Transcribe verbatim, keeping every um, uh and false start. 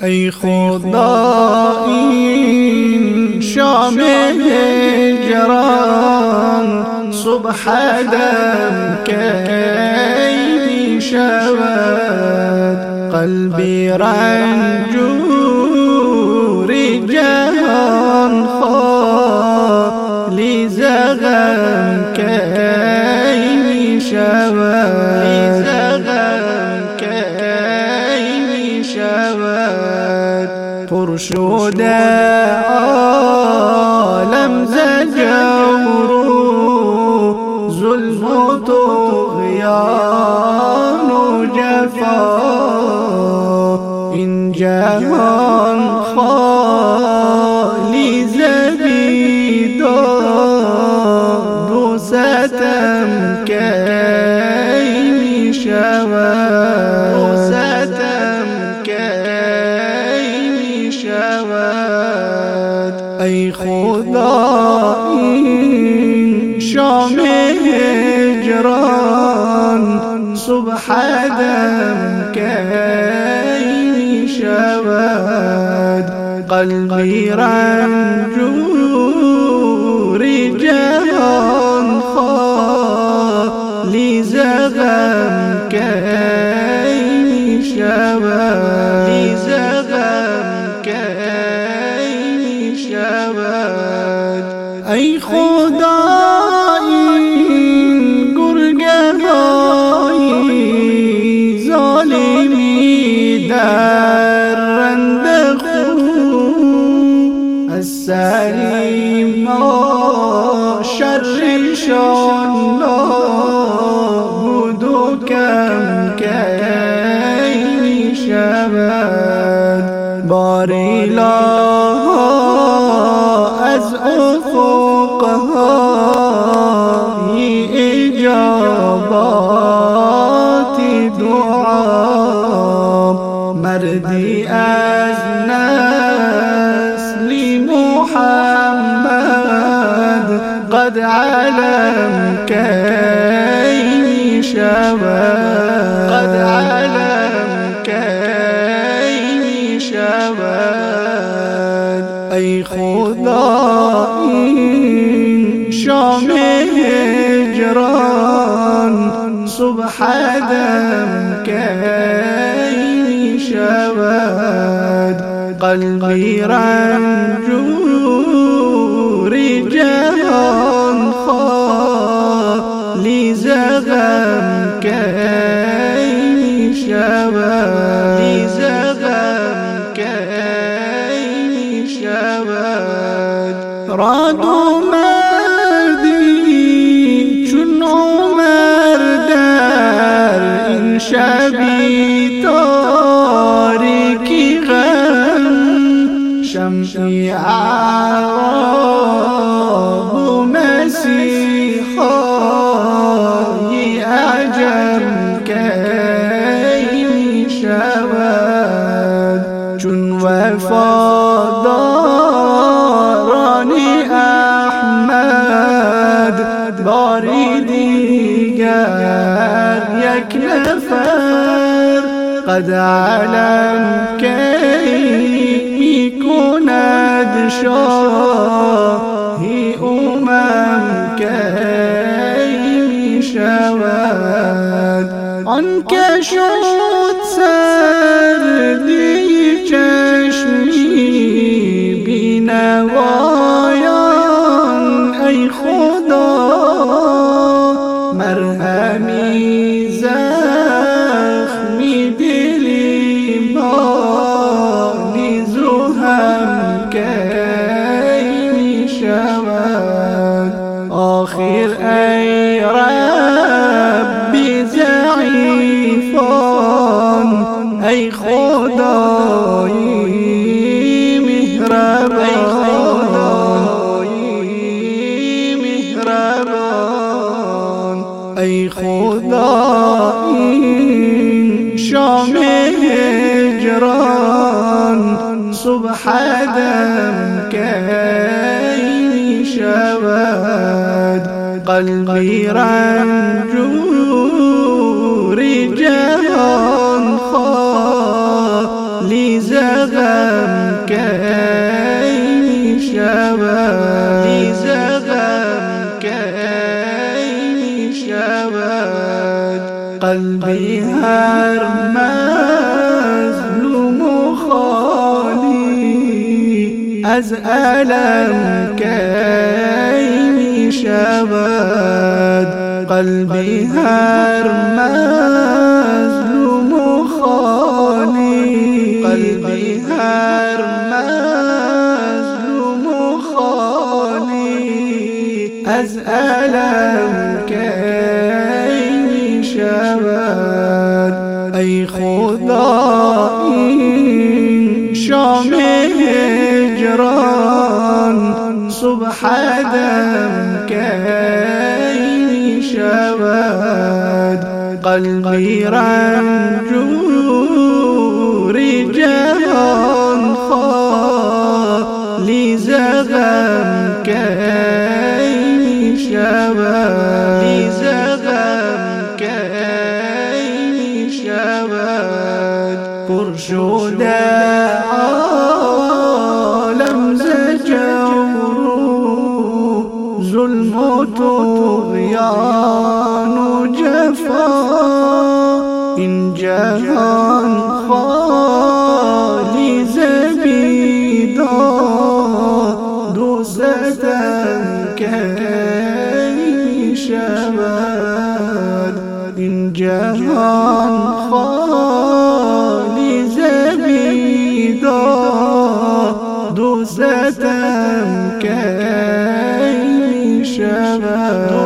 ای خدا این شام هجران صبح دم کی شود قلبی رنجور جهان خالی ز غم کی شود پر شده عالم ز جور و ظلم و طغیان و جفا این جهان خالی ز بیداد و ستم کی می شود ای خدا این شام هجران صبح دم کی شود قلبی رنجور جهان خالی ز غم کی شود ای خدا این گرگه های ظالمی در رند خو از سریم شرشان نابود و کم کی شود باریلا از افقهای اجابات دعا مردی از نسل محمد قد علم کی شود قد علم کی شود ای خدا این شام هجران صبح دم کی شود قلبی رنجور جهان خالی ز غم کی شود راد و مردی چون عمر در این شبی تاریکی غم شمعی عرب و مسیحای عجم کی شود چون وفادار احمد باری دیگر یک نفر قد علم کی می کند شاهی امم کی می شود آن که شد سردی چشمی بینوایان ای خدا مرهمی زخمی دلی مانی زهم کی می شود آخر ای ربی ضعیفان ای خدایی مهربان ای خدا این شام هجران صبح دم کی شود قلبی رنجور جهان خالی ز زغم کی شود لی زغم کی شود قلبی هر مظلوم و خالی از علم کی شود قلبی هر مظلوم و خالی قلبی هر مظلوم و خالی از علم کی شود ای خدا این شام هجران صبح دم کی شود قلبی رنجور جهان خالی زغم کی شود لی زغم کی شود پر شده عالم ز جور ظلم و طغیان و جفا این جهان خالی ز بیداد و ستم کی شود این جهان خالی ز بیداد و ستم کی شود